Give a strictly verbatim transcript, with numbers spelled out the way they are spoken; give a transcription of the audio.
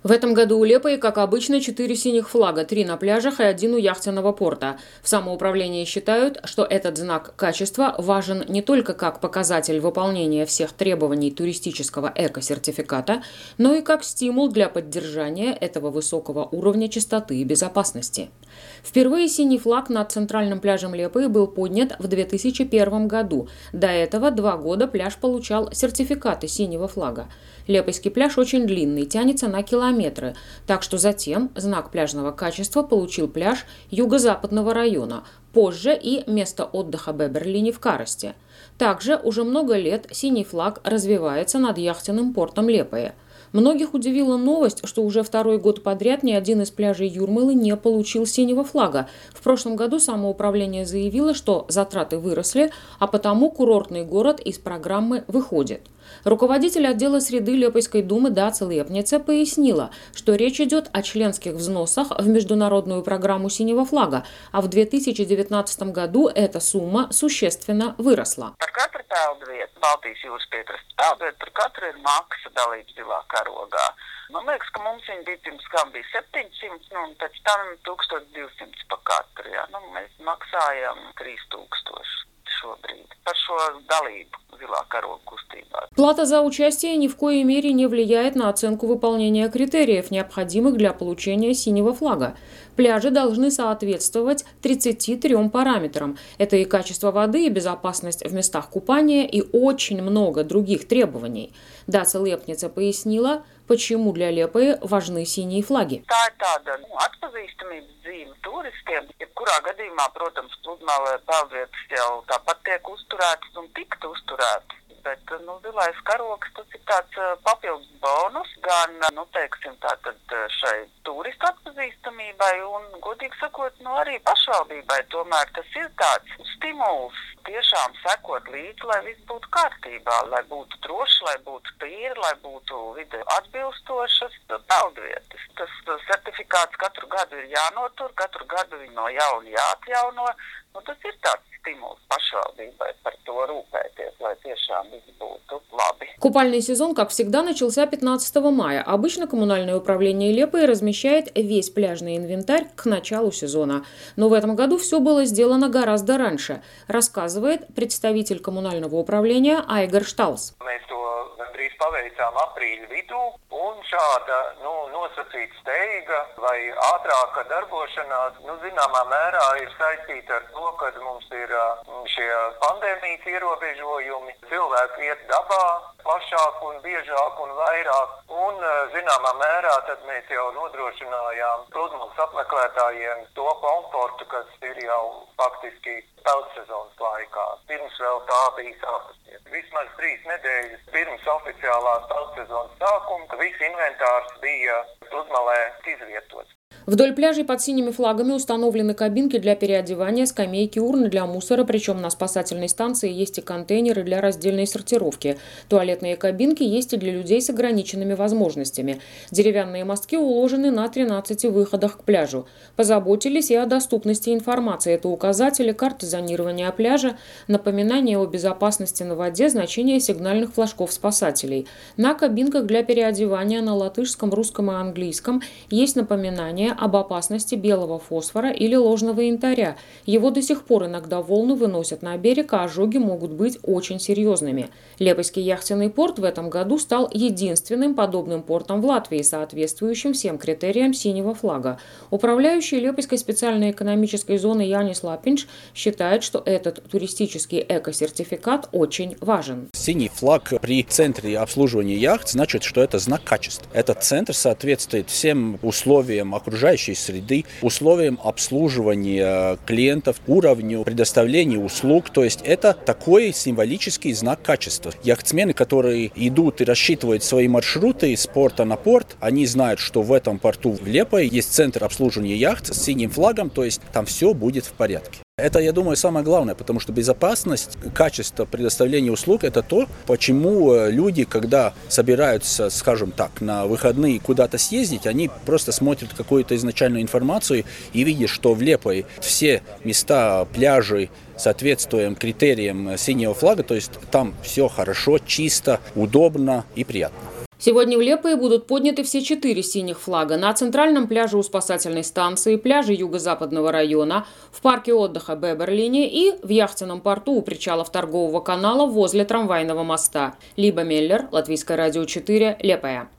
В этом году у Лепои, как обычно, четыре синих флага, три на пляжах и один у яхтенного порта. В самоуправлении считают, что этот знак качества важен не только как показатель выполнения всех требований туристического эко-сертификата, но и как стимул для поддержания этого высокого уровня чистоты и безопасности. Впервые синий флаг над центральным пляжем Лепои был поднят в две тысячи первом году. До этого два года пляж получал сертификаты синего флага. Лепойский пляж очень длинный, тянется на километры, так что затем знак пляжного качества получил пляж юго-западного района, позже и место отдыха Беберлини в Карасте. Также уже много лет синий флаг развивается над яхтенным портом Лепоя. Многих удивила новость, что уже второй год подряд ни один из пляжей Юрмалы не получил синего флага. В прошлом году самоуправление заявило, что затраты выросли, а потому курортный город из программы выходит. Руководитель отдела среды Лепойской думы Даца Лепница пояснила, что речь идет о членских взносах в международную программу синего флага, а в две тысячи девятнадцатом году эта сумма существенно выросла. Man liekas, ka mums viņa bija pirms kā bija septiņsimt, nu, un pēc tam tūkstoš divsimt pa katru, jā. Nu, mēs maksājam trīs tūkstoši šobrīd par šo dalību zilā karoga kustībā. Плата за участие ни в коей мере не влияет на оценку выполнения критериев, необходимых для получения синего флага. Пляжи должны соответствовать тридцати трём параметрам. Это и качество воды, и безопасность в местах купания, и очень много других требований. Даца Лепница пояснила, почему для Лепои важны синие флаги. Tā ir tāda, nu, atpazīstamības zīme turistiem. Jebkurā gadījumā, protams, pludmale peldvietas jau tāpat tiek uzturētas un tiktu uzturētas. Bet, nu, zilais karogs, tas ir tāds papildus bonus gan, nu, teiksim, tātad šai turistu atpazīstamībai un, godīgi sakot, nu, arī pašvaldībai. Tomēr tas ir tāds stimuls tiešām sekot līdzi, lai viss būtu kārtībā, lai būtu droši, lai būtu tīri, lai būtu vide atbilstošas peldvietas. Tas certifikāts katru gadu ir jānotur, katru gadu viņu no jauna jāatjauno. Nu, tas ir tāds стимул pašvaldībai par to rūpēties, lai tiešām viss būtu labi. Купальный сезон, как всегда, начался пятнадцатого мая. Обычно коммунальное управление Лепои размещает весь пляжный инвентарь к началу сезона. Но в этом году все было сделано гораздо раньше, рассказывает представитель коммунального управления Айгар Шталс. Drīz paveicām aprīļa vidū, un šāda, nu, nosacīta steiga vai ātrāka darbošanās, nu, zināmā mērā ir saistīta ar to, ka mums ir šie pandēmijas ierobežojumi, cilvēki iet dabā plašāk un biežāk un vairāk, un, zināmā mērā, tad mēs jau nodrošinājām pludmales apmeklētājiem to komfortu, kas ir jau faktiski peldsezonas laikā. Pirms vēl tā bija sākusies. Vismaz trīs nedēļas pirms oficiālās peldsezonas sākuma viss inventārs bija pludmalē izvietots. Вдоль пляжей под синими флагами установлены кабинки для переодевания, скамейки, урны для мусора, причем на спасательной станции есть и контейнеры для раздельной сортировки. Туалетные кабинки есть и для людей с ограниченными возможностями. Деревянные мостки уложены на тринадцати выходах к пляжу. Позаботились и о доступности информации. Это указатели, карты зонирования пляжа, напоминания о безопасности на воде, значение сигнальных флажков спасателей. На кабинках для переодевания на латышском, русском и английском есть напоминание об опасности белого фосфора или ложного янтаря. Его до сих пор иногда волны выносят на берег, а ожоги могут быть очень серьезными. Лепойский яхтенный порт в этом году стал единственным подобным портом в Латвии, соответствующим всем критериям синего флага. Управляющий Лепойской специальной экономической зоны Янис Лапинш считает, что этот туристический эко-сертификат очень важен. Синий флаг при центре обслуживания яхт значит, что это знак качества. Этот центр соответствует всем условиям окружающей среды, условиям обслуживания клиентов, уровню предоставления услуг. То есть это такой символический знак качества. Яхтсмены, которые идут и рассчитывают свои маршруты с порта на порт, они знают, что в этом порту в Лепое есть центр обслуживания яхт с синим флагом, то есть там все будет в порядке. Это, я думаю, самое главное, потому что безопасность, качество предоставления услуг – это то, почему люди, когда собираются, скажем так, на выходные куда-то съездить, они просто смотрят какую-то изначальную информацию и видят, что в Лепое все места, пляжи соответствуют критериям синего флага, то есть там все хорошо, чисто, удобно и приятно. Сегодня в Лепое будут подняты все четыре синих флага на центральном пляже у спасательной станции, пляже юго-западного района, в парке отдыха Беберлине и в яхтенном порту у причалов торгового канала возле трамвайного моста. Либа Меллер, Латвийское радио четыре, Лепое.